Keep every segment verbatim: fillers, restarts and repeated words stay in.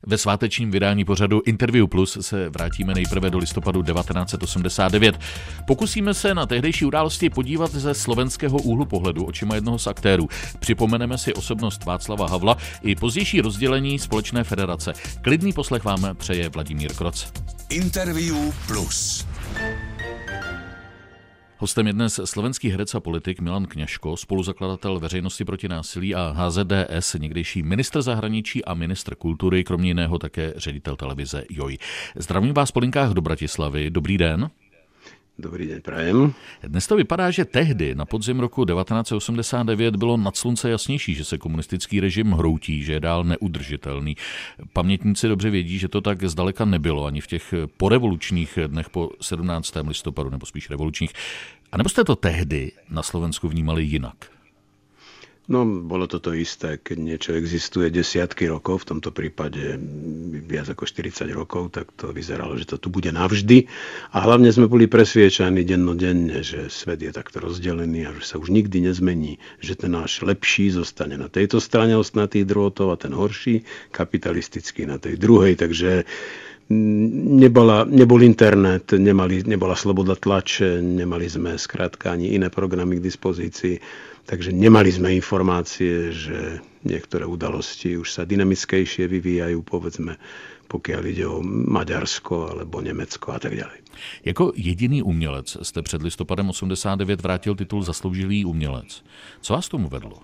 Ve svátečním vydání pořadu Interview Plus se vrátíme nejprve do listopadu devatenáct set osmdesát devět. Pokusíme se na tehdejší události podívat ze slovenského úhlu pohledu očima jednoho z aktérů. Připomeneme si osobnost Václava Havla i pozdější rozdělení Společné federace. Klidný poslech vám přeje Vladimír Kroc. Interview Plus. Hostem je dnes slovenský herec a politik Milan Kňažko, spoluzakladatel Veřejnosti proti násilí a H Z D S, někdejší ministr zahraničí a ministr kultury, kromě jiného také ředitel televize Joj. Zdravím vás po linkách do Bratislavy. Dobrý den. Dobrý den, prajem. Dnes to vypadá, že tehdy na podzim roku devatenáct set osmdesát devět bylo nad slunce jasnější, že se komunistický režim hroutí, že je dál neudržitelný. Pamětníci dobře vědí, že to tak zdaleka nebylo ani v těch porevolučních dnech po sedmnáctého listopadu, nebo spíš revolučních. A nebo jste to tehdy na Slovensku vnímali jinak? No, bolo to to isté, keď niečo existuje desiatky rokov, v tomto prípade viac ako štyridsať rokov, tak to vyzeralo, že to tu bude navždy. A hlavne sme boli presviečaní dennodenne, že svet je takto rozdelený a že sa už nikdy nezmení, že ten náš lepší zostane na tejto strane ostnatých drôtov a ten horší kapitalistický na tej druhej. Takže Nebola, nebol internet, nemali, nebola sloboda tlače, nemali sme skrátka ani iné programy k dispozícii, takže nemali sme informácie, že niektoré udalosti už sa dynamickejšie vyvíjajú, povedzme, pokiaľ ide o Maďarsko alebo Nemecko a tak ďalej. Jako jediný umělec jste před listopadem osmdesát devět vrátil titul Zasloužilý umělec. Co vás tomu vedlo?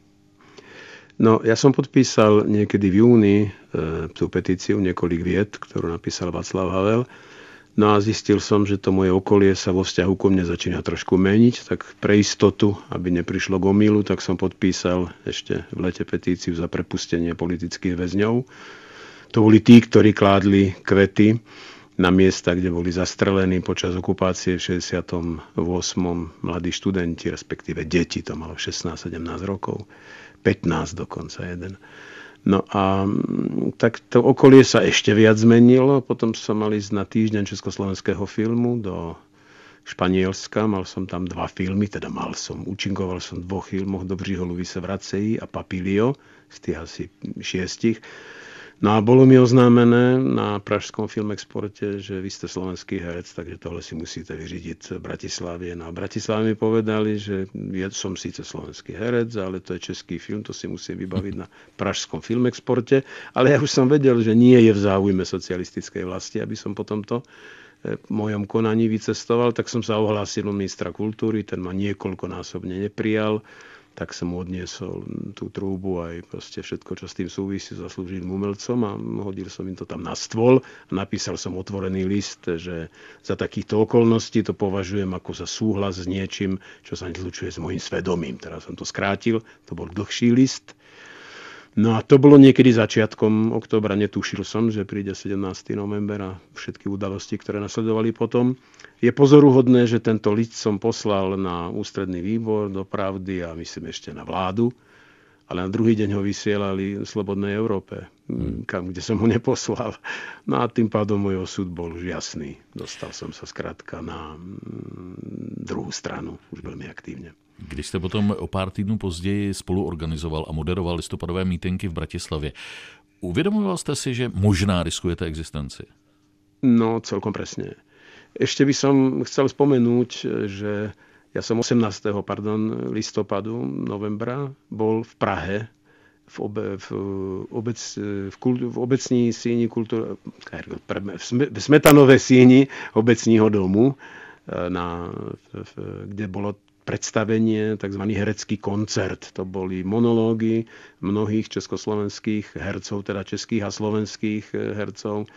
No, ja som podpísal niekedy v júni e, tú petíciu, niekoľko viet, ktorú napísal Václav Havel. No a zistil som, že to moje okolie sa vo vzťahu ku mne začína trošku meniť, tak pre istotu, aby neprišlo k omylu, tak som podpísal ešte v lete petíciu za prepustenie politických väzňov. To boli tí, ktorí kládli kvety na miesta, kde boli zastrelení počas okupácie v šesťdesiatom ôsmom mladí študenti, respektíve deti, to malo šestnásť sedemnásť rokov. pätnásť dokonca jeden. No a tak to okolie sa ešte viac zmenilo. Potom som mal ísť na týždeň československého filmu do Španielska. Mal som tam dva filmy, teda mal som, účinkoval som v dvoch filmoch Dobřího Luvi se vracejí a Papilio z tých asi šiestich. No a bolo mi oznámené na pražskom Filmexporte, že vy ste slovenský herec, takže tohle si musíte vyřídiť v Bratislavie. No a v Bratislave mi povedali, že ja som síce slovenský herec, ale to je český film, to si musím vybaviť na pražskom Filmexporte. Ale ja už som vedel, že nie je v záujme socialistickej vlasti, aby som po tomto v mojom konaní vycestoval, tak som sa ohlásil u ministra kultúry, ten ma niekoľkonásobne neprijal. Tak som mu odniesol tú trúbu aj proste všetko, čo s tým súvisí, zaslúžilým umelcom a hodil som im to tam na stôl a napísal som otvorený list, že za takýchto okolností to považujem ako za súhlas s niečím, čo sa nezlučuje s mojím svedomím. Teraz som to skrátil, to bol dlhší list. No a to bolo niekedy začiatkom októbra, netušil som, že príde sedemnásteho november a všetky udalosti, ktoré nasledovali potom. Je pozoruhodné, že tento list som poslal na ústredný výbor do Pravdy a myslím ešte na vládu, ale na druhý deň ho vysielali v Slobodnej Európe, kam, kde som ho neposlal. No a tým pádom môj osud bol už jasný. Dostal som sa skrátka na druhú stranu, už veľmi aktívne. Když jste potom o pár týdnů později spolu organizoval a moderoval listopadové mítinky v Bratislavě, uvědomoval jste si, že možná riskujete existenci? No, celkom presne. Ešte by som chcel spomenúť, že ja som osemnásteho pardon, listopadu, novembra, bol v Prahe, v, obe, v, obec, v, kult, v obecní síni kultúry, v Smetanové síni obecního domu, na, v, kde bolo predstavenie, tzv. Herecký koncert. To boli monológy mnohých československých hercov, teda českých a slovenských hercov.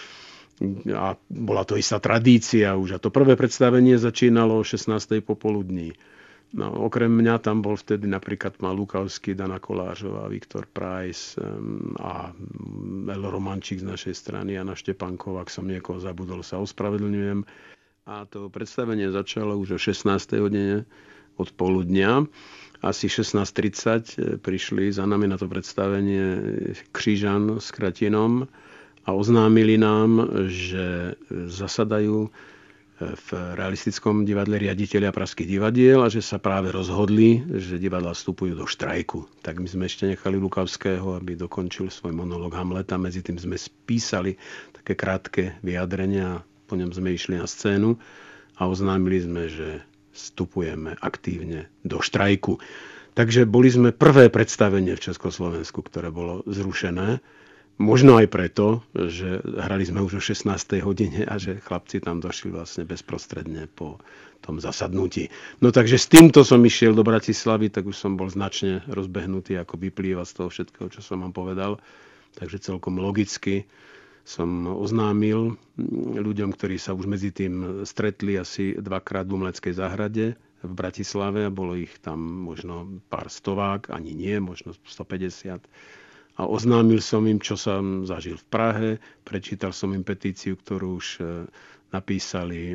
A bola to istá tradícia už. A to prvé predstavenie začínalo o šestnástej popoludní. No, okrem mňa tam bol vtedy napríklad Mal Lukavský, Dana Kolářová, Viktor Price a El Romančík z našej strany, Jana Štepánková, ak som niekoho zabudol, sa ospravedlňujem. A to predstavenie začalo už o šestnástej hodine od poludnia. Asi šestnásť tridsať prišli za nami na to predstavenie Křižan s Kratinom a oznámili nám, že zasadajú v realistickom divadle riaditeľia pražských divadiel a že sa práve rozhodli, že divadlá vstupujú do štrajku. Tak my sme ešte nechali Lukavského, aby dokončil svoj monológ Hamleta. Medzi tým sme spísali také krátke vyjadrenia, po ňom sme išli na scénu a oznámili sme, že vstupujeme aktívne do štrajku. Takže boli sme prvé predstavenie v Československu, ktoré bolo zrušené. Možno aj preto, že hrali sme už o šestnástej hodine a že chlapci tam došli vlastne bezprostredne po tom zasadnutí. No takže s týmto som išiel do Bratislavy, tak už som bol značne rozbehnutý, ako vyplýva z toho všetkého, čo som vám povedal. Takže celkom logicky som oznámil ľuďom, ktorí sa už medzi tým stretli asi dvakrát v Umeleckej záhrade v Bratislave a bolo ich tam možno pár stovák, ani nie, možno stopäťdesiat. A oznámil som im, čo som zažil v Prahe, prečítal som im petíciu, ktorú už napísali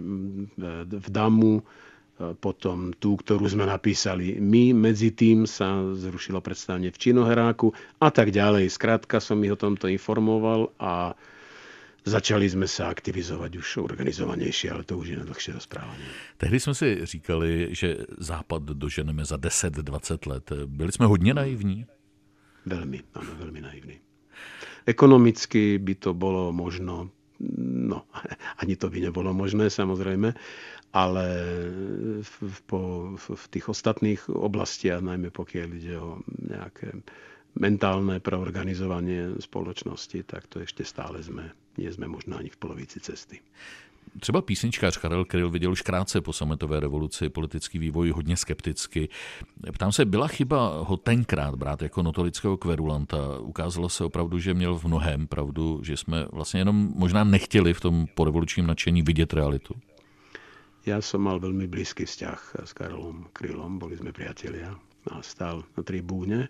v Damu, potom tú, ktorú sme napísali my. Medzi tým sa zrušilo predstavenie v Činoheráku a tak ďalej. Skrátka som ich o tomto informoval a začali jsme se aktivizovat už organizovanější, ale to už je na dlhšie rozprávání. Tehdy jsme si říkali, že Západ doženeme za deset dvacet let. Byli jsme hodně naivní? Velmi, ano, velmi naivní. Ekonomicky by to bylo možno, no, ani to by nebylo možné samozřejmě, ale v, po, v těch ostatných oblastiach, najmä pokiaľ ide o nějaké mentálne preorganizovanie spoločnosti, tak to ešte stále sme, nie sme možno ani v polovici cesty. Třeba písničkář Karel Kryl viděl už krátce po sametové revoluci politický vývoj hodně skepticky. Ptám se, byla chyba ho tenkrát brát jako notorického kverulanta? Ukázalo se opravdu, že měl v mnohém pravdu, že jsme vlastně jenom možná nechtěli v tom porevolučním nadšení vidět realitu? Ja som mal veľmi blízky vzťah s Karolom Krylom, boli sme priatelia a stál na tribúne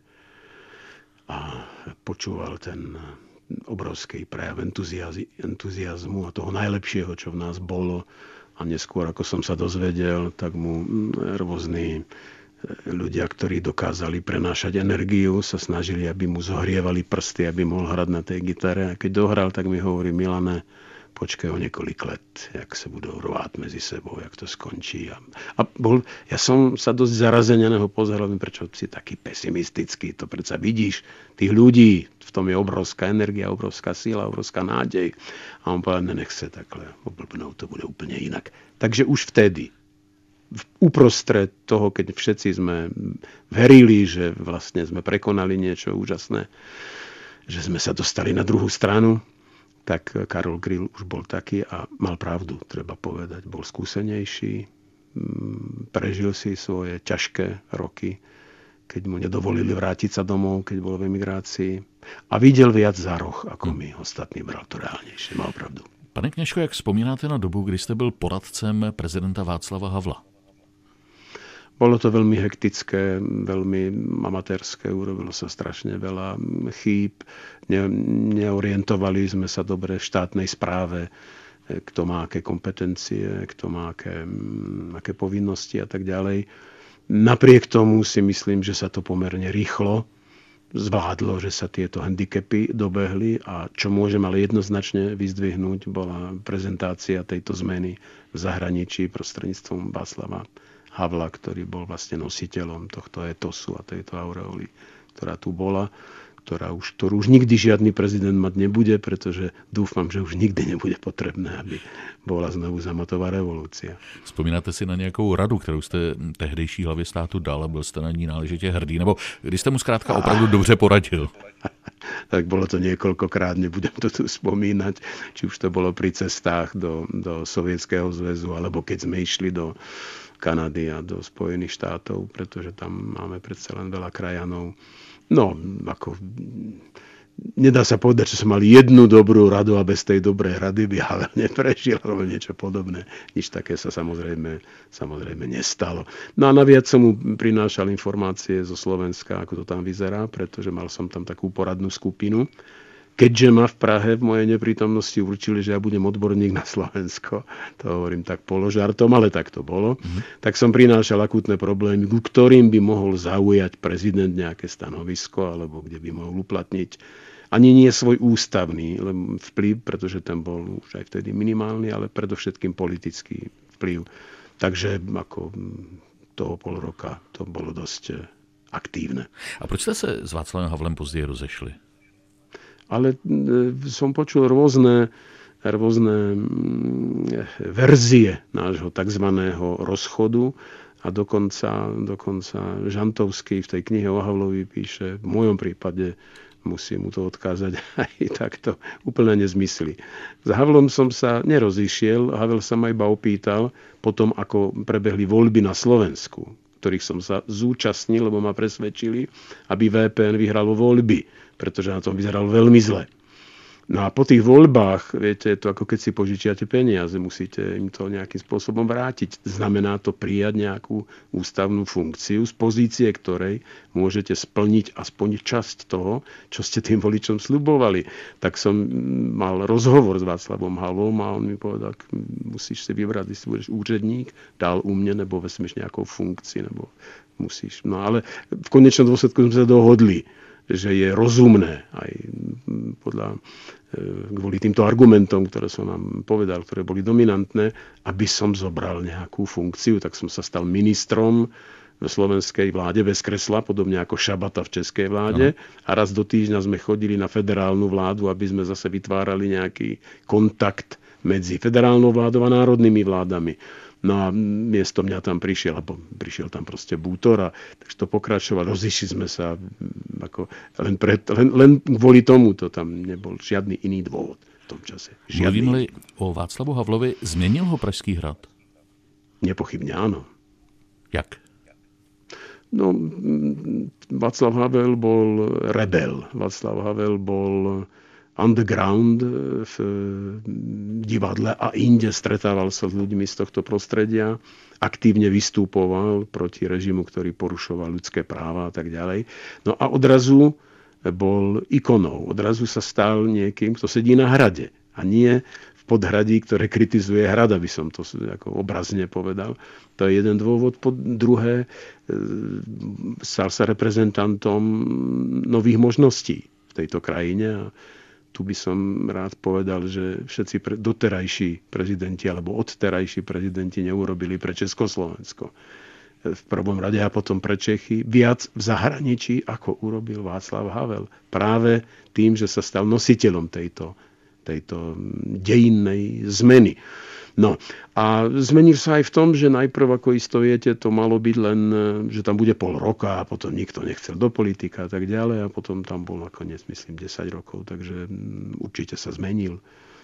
a počúval ten obrovský prejav entuziazmu a toho najlepšieho, čo v nás bolo. A neskôr, ako som sa dozvedel, tak mu rôzni ľudia, ktorí dokázali prenášať energiu, sa snažili, aby mu zohrievali prsty, aby mohol hrať na tej gitare. A keď dohral, tak mi hovorí: Milane, počkej o niekoľko let, jak sa budú rvát medzi sebou, jak to skončí. A, a bol, ja som sa dosť zarazeně na ho pozeral, prečo si taký pesimistický, to predsa vidíš, tých ľudí, v tom je obrovská energia, obrovská síla, obrovská nádej. A on povedal, nech se takhle oblbnou, to bude úplne inak. Takže už vtedy, uprostred toho, keď všetci sme verili, že vlastne sme prekonali niečo úžasné, že sme sa dostali na druhú stranu, tak Karol Kryl už bol taký a mal pravdu, treba povedať. Bol skúsenejší, prežil si svoje ťažké roky, keď mu nedovolili vrátiť sa domov, keď bol v emigrácii. A videl viac za roh, ako my ostatní, bral to reálnejšie. Mal pravdu. Pane Kněžko, jak vzpomínáte na dobu, kdy jste byl poradcem prezidenta Václava Havla? Bolo to veľmi hektické, veľmi amatérske, urobilo sa strašne veľa chýb, ne, neorientovali sme sa dobre v štátnej správe, kto má aké kompetencie, kto má aké, aké povinnosti a tak ďalej. Napriek tomu si myslím, že sa to pomerne rýchlo zvládlo, že sa tieto handicapy dobehli a čo môžem ale jednoznačne vyzdvihnúť, bola prezentácia tejto zmeny v zahraničí prostredníctvom Václava Havla, ktorý bol vlastne nositeľom tohto etosu a tejto aureoly, ktorá tu bola, ktorá už, ktorú už nikdy žiadny prezident mať nebude, pretože dúfam, že už nikdy nebude potrebné, aby bola znovu zamatová revolúcia. Vzpomínáte si na nějakou radu, kterou jste tehdejší hlavě státu dal a byl jste na ní náležitě hrdý, nebo když jste mu zkrátka opravdu dobře poradil? Tak bolo to niekoľkokrát, nebudem to tu spomínať, či už to bolo pri cestách do, do Sovietskeho zväzu, alebo keď sme išli do Kanady a do Spojených štátov, pretože tam máme predsa len veľa krajanov. No, ako nedá sa povedať, že som mal jednu dobrú radu a bez tej dobrej rady by ale neprežil, alebo niečo podobné. Nič také sa samozrejme, samozrejme nestalo. No a naviac som mu prinášal informácie zo Slovenska, ako to tam vyzerá, pretože mal som tam takú poradnú skupinu. Keďže ma v Prahe v mojej neprítomnosti určili, že ja budem odborník na Slovensko, to hovorím tak položartom, ale tak to bolo, mm-hmm. tak som prinášal akútne problémy, ku ktorým by mohol zaujať prezident nejaké stanovisko, alebo kde by mohol uplatniť ani nie svoj ústavný vplyv, pretože ten bol už aj vtedy minimálny, ale predovšetkým politický vplyv. Takže ako toho pol roka to bolo dosť aktívne. A proč jste se s Václavem Havlem později rozešli? Ale som počul rôzne, rôzne verzie nášho takzvaného rozchodu a dokonca, dokonca Žantovský v tej knihe o Havlovi píše, v mojom prípade musím mu to odkázať aj takto úplne nezmysly. S Havlom som sa nerozišiel, Havel sa ma iba opýtal potom, ako prebehli voľby na Slovensku, ktorých som sa zúčastnil, lebo ma presvedčili, aby vé pé en vyhralo voľby, pretože na tom vyzeral veľmi zle. No a po tých voľbách, viete, je to ako keď si požičiate peniaze, musíte im to nejakým spôsobom vrátiť. Znamená to prijať nejakú ústavnú funkciu, z pozície ktorej môžete splniť aspoň časť toho, čo ste tým voličom sľubovali. Tak som mal rozhovor s Václavom Havlom a on mi povedal, musíš si vybrať, si budeš úředník, dál u mne, nebo vezmeš nejakou funkcii, nebo musíš. No ale v konečnom dôsledku sme sa dohodli, že je rozumné aj podľa, kvôli týmto argumentom, ktoré som vám povedal, ktoré boli dominantné, aby som zobral nejakú funkciu, tak som sa stal ministrom v slovenskej vláde bez kresla, podobne ako Šabata v českej vláde. Aha. A raz do týždňa sme chodili na federálnu vládu, aby sme zase vytvárali nejaký kontakt medzi federálnou vládou a národnými vládami. No a miesto mňa tam prišiel, alebo prišiel tam proste Bútor a takže to pokračovalo. Rozišli sme sa ako len, pred, len, len kvôli tomu, to tam nebol žiadny iný dôvod v tom čase. Mluvím-li o Václavu Havlovi, zmenil ho Pražský hrad? Nepochybne áno. Jak? No, Václav Havel bol rebel. Václav Havel bol underground v divadle a inde, stretával sa s ľuďmi z tohto prostredia, aktívne vystúpoval proti režimu, ktorý porušoval ľudské práva a tak ďalej. No a odrazu bol ikonou. Odrazu sa stal niekým, kto sedí na hrade a nie v podhradí, ktoré kritizuje hrad, aby som to ako obrazne povedal. To je jeden dôvod. Po druhé, stal sa reprezentantom nových možností v tejto krajine a tu by som rád povedal, že všetci pre, doterajší prezidenti alebo odterajší prezidenti neurobili pre Československo. V prvom rade a potom pre Čechy viac v zahraničí, ako urobil Václav Havel. Práve tým, že sa stal nositeľom tejto, tejto dejinnej zmeny. No a zmenil sa aj v tom, že najprv, ako isto viete, to malo byť len, že tam bude pol roka a potom nikto nechcel do politika a tak ďalej a potom tam bol nakoniec, myslím, desať rokov, takže určite sa zmenil.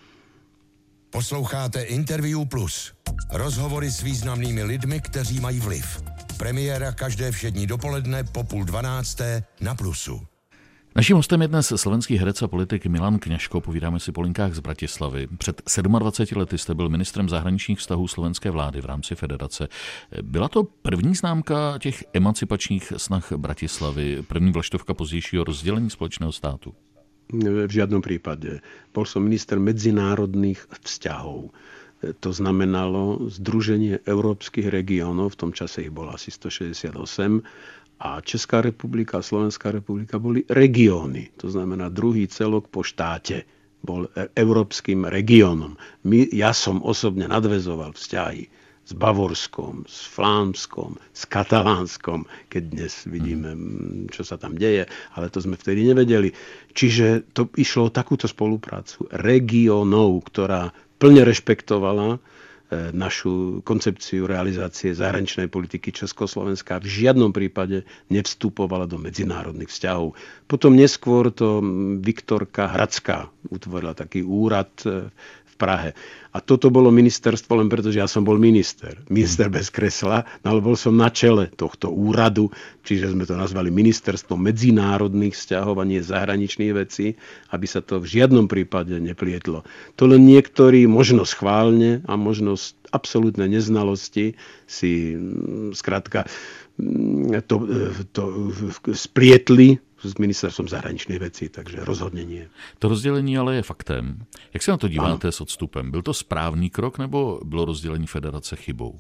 Posloucháte Interview Plus. Rozhovory s významnými lidmi, kteří mají vliv. Premiéra každé všední dopoledne po půl dvanácté na Plusu. Naším hostem je dnes slovenský herec a politik Milan Kňažko. Povídáme si po linkách z Bratislavy. Před dvaceti sedmi lety jste byl ministrem zahraničních vztahů slovenské vlády v rámci federace. Byla to první známka těch emancipačních snah Bratislavy, první vlaštovka pozdějšího rozdělení společného státu? V žiadnom prípade. Bol som minister medzinárodných vzťahov. To znamenalo Združenie európskych regiónov, v tom čase ich bolo asi stošesťdesiatosem, a Česká republika a Slovenská republika boli regióny. To znamená, druhý celok po štáte bol európskym regiónom. My, ja som osobne nadväzoval vzťahy s Bavorskom, s Flámskom, s Katalánskom, keď dnes vidíme, čo sa tam deje, ale to sme vtedy nevedeli. Čiže to išlo o takúto spoluprácu regiónov, ktorá plne rešpektovala našu koncepciu realizácie zahraničnej politiky Československa, v žiadnom prípade nevstupovala do medzinárodných vzťahov. Potom neskôr to Viktorka Hradská utvorila taký úrad v Prahe. A toto bolo ministerstvo len preto, že ja som bol minister. Minister bez kresla, no ale bol som na čele tohto úradu, čiže sme to nazvali Ministerstvo medzinárodných vzťahov a nie zahraničných vecí, aby sa to v žiadnom prípade neplietlo. To len niektorí, možno schválne a možno z absolútnej neznalosti si skrátka to, to splietli s ministerstvom zahraničných vecí, takže rozhodne nie. To rozdělení ale je faktem. Jak se na to díváte ano. S odstupem? Byl to správný krok, nebo bylo rozdělení federace chybou?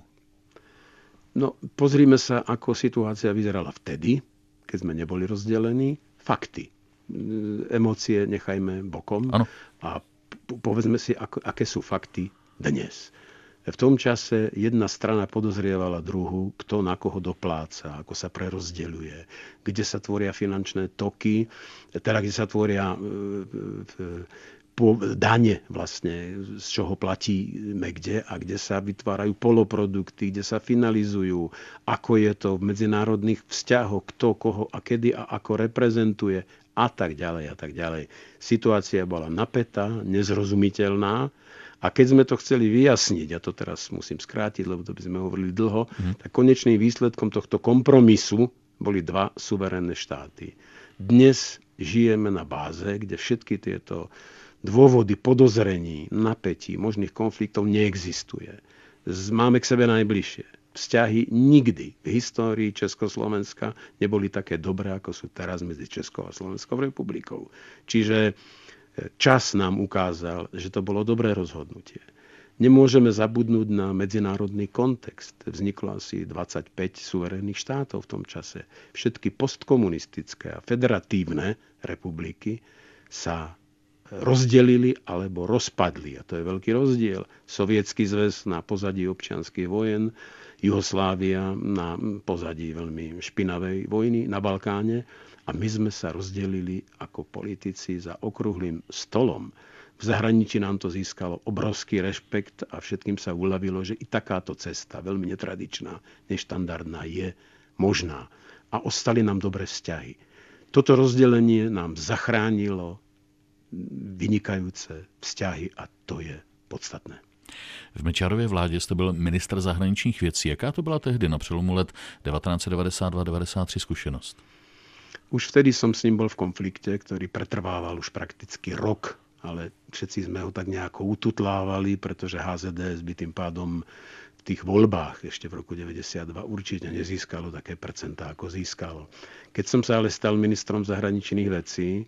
No, pozrime sa, ako situácia vyzerala vtedy, keď sme neboli rozdelení. Fakty. Emócie nechajme bokom. Ano. A povedzme si, ako, aké sú fakty dnes. V tom čase jedna strana podozrievala druhú, kto na koho dopláca, ako sa prerozdeľuje, kde sa tvoria finančné toky, teda kde sa tvoria dane vlastne, z čoho platíme kde a kde sa vytvárajú poloprodukty, kde sa finalizujú, ako je to v medzinárodných vzťahoch, kto koho a kedy a ako reprezentuje a tak ďalej a tak ďalej. Situácia bola napätá, nezrozumiteľná a keď sme to chceli vyjasniť, a to teraz musím skrátiť, lebo to by sme hovorili dlho, mm. tak konečným výsledkom tohto kompromisu boli dva suverénne štáty. Dnes žijeme na báze, kde všetky tieto dôvody podozrení, napätí, možných konfliktov neexistuje. Máme k sebe najbližšie. Vzťahy nikdy v histórii Československa neboli také dobré, ako sú teraz medzi Českou a Slovenskou republikou. Čiže čas nám ukázal, že to bolo dobré rozhodnutie. Nemôžeme zabudnúť na medzinárodný kontext. Vzniklo asi dvadsaťpäť suverénnych štátov v tom čase. Všetky postkomunistické a federatívne republiky sa rozdelili alebo rozpadli. A to je veľký rozdiel. Sovietský zväz na pozadí občianskych vojen, Juhoslávia na pozadí veľmi špinavej vojny na Balkáne. A my sme sa rozdelili ako politici za okrúhlym stolom. V zahraničí nám to získalo obrovský rešpekt a všetkým sa uľavilo, že i takáto cesta, veľmi netradičná, neštandardná, je možná. A ostali nám dobré vzťahy. Toto rozdelenie nám zachránilo vynikajúce vzťahy a to je podstatné. V Mečiarově vládě jste byl ministr zahraničních věcí. Jaká to byla tehdy na přelomu let devätnásť devadesát dva devadesát tri zkušenosť? Už vtedy som s ním bol v konflikte, ktorý pretrvával už prakticky rok, ale všetci sme ho tak nejako ututlávali, pretože há zet dé es by tým pádom v tých voľbách ešte v roku deväťdesiatdva určite nezískalo také percentá, ako získalo. Keď som sa ale stal ministrom zahraničných vecí,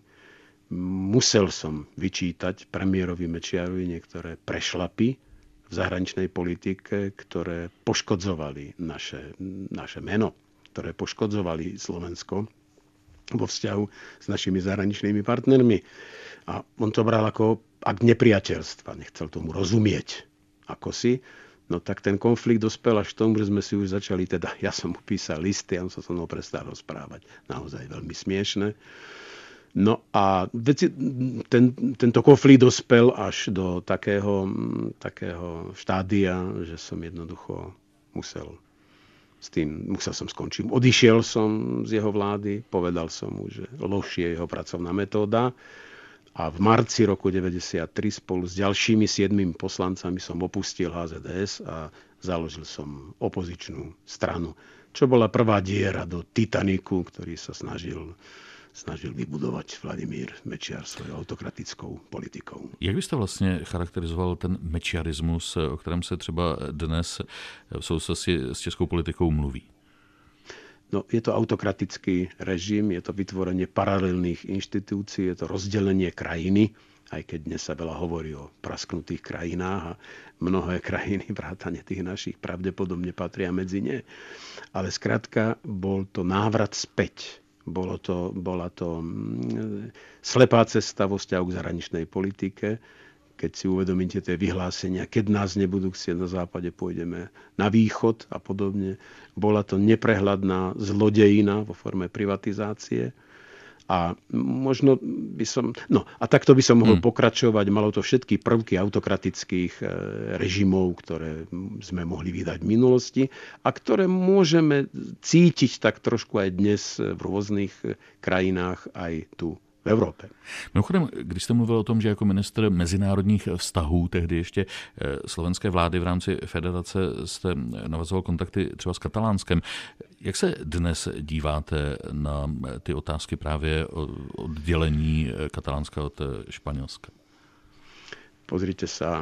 musel som vyčítať premiérovi Mečiarovi niektoré prešlapy v zahraničnej politike, ktoré poškodzovali naše, naše meno, ktoré poškodzovali Slovensko vo vzťahu s našimi zahraničnými partnermi. A on to bral ako akt nepriateľstva. Nechcel tomu rozumieť. Ako si. No tak ten konflikt dospel až k tomu, že sme si už začali, teda ja som mu písal listy a on sa so mnou prestal rozprávať. Naozaj veľmi smiešne. No a ten, tento konflikt dospel až do takého, takého štádia, že som jednoducho musel s tým, musel som skončiť. Odišiel som z jeho vlády, povedal som mu, že lož je jeho pracovná metóda a v marci roku deväťdesiattri spolu s ďalšími siedmimi poslancami som opustil há zet dé es a založil som opozičnú stranu, čo bola prvá diera do Titaniku, ktorý sa snažil snažil vybudovať Vladimír Mečiar svojou autokratickou politikou. Jak byste vlastně charakterizoval ten mečiarismus, o kterém se třeba dnes v souvislosti s českou politikou mluví? No, je to autokratický režim, je to vytvorenie paralelných inštitúcií, je to rozdelenie krajiny, aj keď dnes sa veľa hovorí o prasknutých krajinách a mnohé krajiny, vrátane tých našich, pravdepodobne patria medzi ne. Ale skrátka, bol to návrat späť. Bolo to, bola to slepá cesta vo vzťahu k zahraničnej politike. Keď si uvedomíte tie vyhlásenia, keď nás nebudú chcieť na západe, pôjdeme na východ a podobne. Bola to neprehľadná zlodejina vo forme privatizácie. A možno by som... No a takto by som mohol hmm. pokračovať. Malo to všetky prvky autokratických režimov, ktoré sme mohli vydať v minulosti a ktoré môžeme cítiť tak trošku aj dnes v rôznych krajinách aj tu v Evropě. Mimochodem, když jste mluvil o tom, že jako ministr mezinárodních vztahů tehdy ještě slovenské vlády v rámci federace jste navazoval kontakty třeba s Katalánskem, jak se dnes díváte na ty otázky právě o oddělení Katalánska od Španělska? Pozrite sa,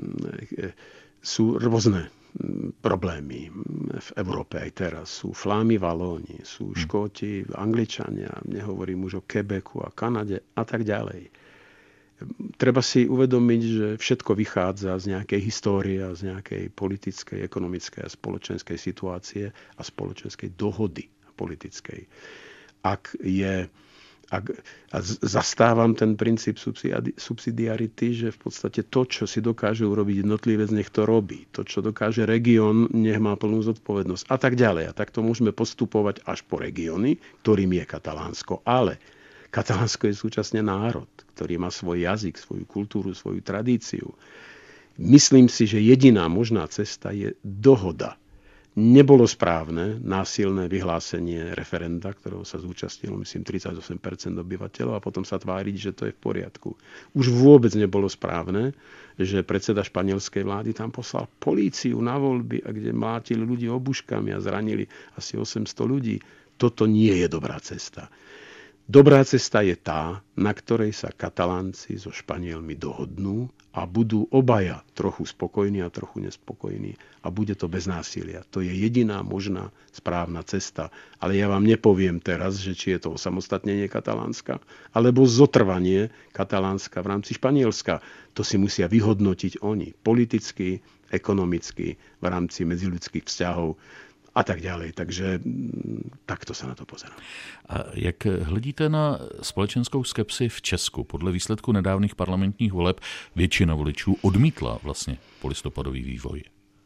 sú rôzne problémy v Európe aj teraz. Sú Flámy, Valóni, sú Škóti, Angličania, nehovorím už o Quebecu a Kanade a tak ďalej. Treba si uvedomiť, že všetko vychádza z nejakej histórie a z nejakej politickej, ekonomickej a spoločenskej situácie a spoločenskej dohody politickej. Ak je A, a zastávam ten princíp subsidiarity, že v podstate to, čo si dokáže urobiť jednotlivec, nech to robí. To, čo dokáže región, nech má plnú zodpovednosť. A tak ďalej. A takto môžeme postupovať až po regióny, ktorým je Katalánsko. Ale Katalánsko je súčasne národ, ktorý má svoj jazyk, svoju kultúru, svoju tradíciu. Myslím si, že jediná možná cesta je dohoda. Nebolo správne násilné vyhlásenie referenda, ktorého sa zúčastnilo, myslím, tridsaťosem percent obyvateľov a potom sa tváriť, že to je v poriadku. Už vôbec nebolo správne, že predseda španielskej vlády tam poslal políciu na voľby, a kde mlátili ľudí obuškami a zranili asi osemsto ľudí. Toto nie je dobrá cesta. Dobrá cesta je tá, na ktorej sa Katalánci so Španielmi dohodnú a budú obaja trochu spokojní a trochu nespokojní a bude to bez násilia. To je jediná možná správna cesta. Ale ja vám nepoviem teraz, že či je to osamostatnenie Katalánska alebo zotrvanie Katalánska v rámci Španielska. To si musia vyhodnotiť oni politicky, ekonomicky, v rámci medziľudských vzťahov a tak ďalej. Takže takto sa na to pozerám. A jak hledíte na společenskou skepsi v Česku? Podle výsledku nedávných parlamentních voleb většina voličů odmítla vlastně polistopadový vývoj.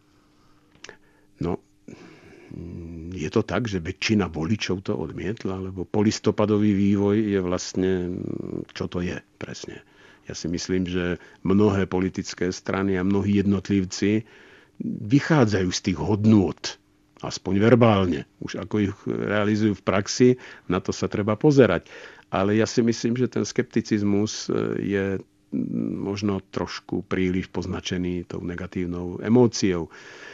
No, je to tak, že väčšina voličov to odmietla, lebo polistopadový vývoj je vlastne, čo to je presne. Ja si myslím, že mnohé politické strany a mnohí jednotlivci vychádzajú z tých hodnôt, aspoň verbálne. Už ako ich realizujú v praxi, na to sa treba pozerať. Ale ja si myslím, že ten skepticizmus je možno trošku príliš poznačený tou negatívnou emóciou.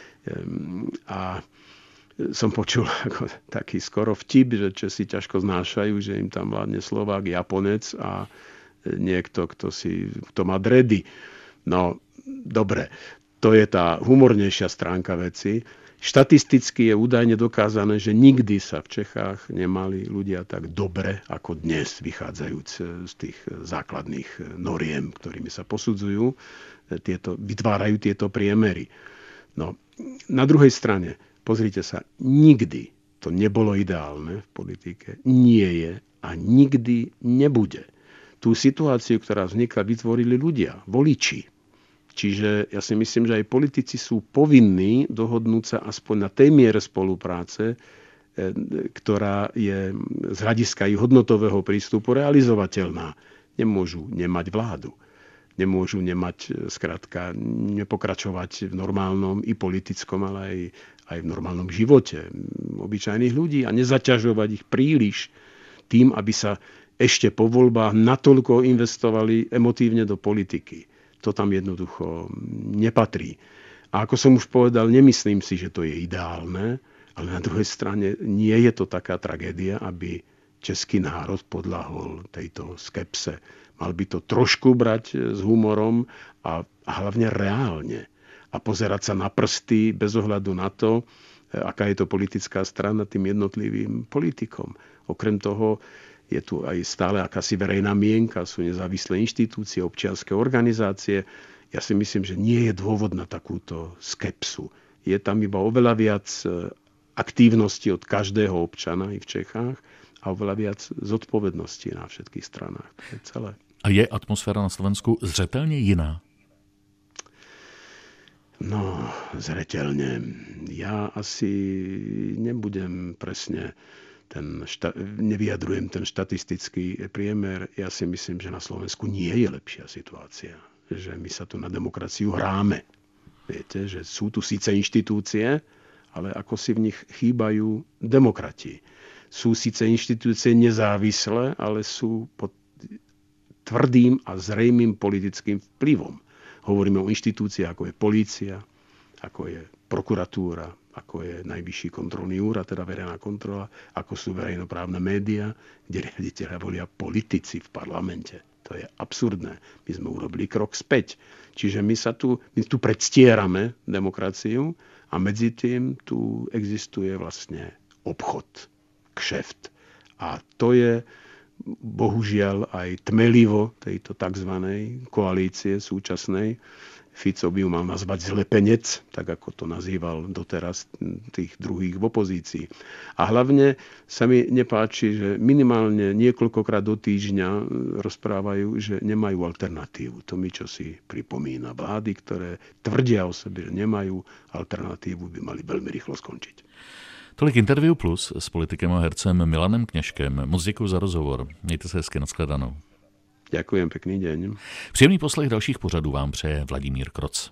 A som počul ako taký skoro vtip, že Česi ťažko znášajú, že im tam vládne Slovák, Japonec a niekto, kto, si, kto má dredy. No, dobre, to je tá humornejšia stránka veci. Štatisticky je údajne dokázané, že nikdy sa v Čechách nemali ľudia tak dobre ako dnes, vychádzajúc z tých základných noriem, ktorými sa posudzujú, tieto, vytvárajú tieto priemery. No, na druhej strane, pozrite sa, nikdy to nebolo ideálne v politike, nie je a nikdy nebude. Tú situáciu, ktorá vznikla, vytvorili ľudia, voliči. Čiže ja si myslím, že aj politici sú povinní dohodnúť sa aspoň na tej miere spolupráce, ktorá je z hľadiska ich hodnotového prístupu realizovateľná. Nemôžu nemať vládu. Nemôžu nemať, skrátka, nepokračovať v normálnom i politickom, ale aj, aj v normálnom živote obyčajných ľudí a nezaťažovať ich príliš tým, aby sa ešte po voľbách natoľko investovali emotívne do politiky. To tam jednoducho nepatrí. A ako som už povedal, nemyslím si, že to je ideálne, ale na druhej strane nie je to taká tragédia, aby český národ podľahol tejto skepse. Mal by to trošku brať s humorom a, a hlavne reálne. A pozerať sa na prsty bez ohľadu na to, aká je to politická strana tým jednotlivým politikom. Okrem toho, je tu aj stále akási verejná mienka, sú nezávislé inštitúcie, občianske organizácie. Ja si myslím, že nie je dôvod na takúto skepsu. Je tam iba oveľa viac aktívnosti od každého občana i v Čechách a oveľa viac zodpovednosti na všetkých stranách. To je celé. A je atmosféra na Slovensku zřetelne iná? No, zreteľne. Ja asi nebudem presne Ten šta- nevyjadrujem ten štatistický priemer. Ja si myslím, že na Slovensku nie je lepšia situácia. Že my sa tu na demokraciu hráme. Viete, že sú tu síce inštitúcie, ale ako si v nich chýbajú demokrati. Sú síce inštitúcie nezávislé, ale sú pod tvrdým a zrejmým politickým vplyvom. Hovoríme o inštitúciách, ako je polícia, ako je prokuratúra, ako je najvyšší kontrolný úrad, teda verejná kontrola, ako sú verejnoprávne médiá, kde riaditeľia volia politici v parlamente. To je absurdné. My sme urobili krok späť. Čiže my sa tu, my tu predstierame demokraciu a medzi tým tu existuje vlastne obchod, kšeft. A to je bohužiaľ aj tmelivo tejto tzv. Koalície súčasnej, Fico by ju mal nazvať zlepenec, tak ako to nazýval doteraz tých druhých v opozícii. A hlavne sa mi nepáči, že minimálne niekoľkokrát do týždňa rozprávajú, že nemajú alternatívu. To mi čosi pripomína. Vlády, ktoré tvrdia o sebe, že nemajú alternatívu, by mali veľmi rýchlo skončiť. Tolik Interview Plus s politikem a hercem Milanem Kněžkem. Moc děkuji za rozhovor. Mějte se hezky, nashledanou. Ďakujem, pekný deň. Příjemný poslech dalších pořadů vám přeje Vladimír Kroc.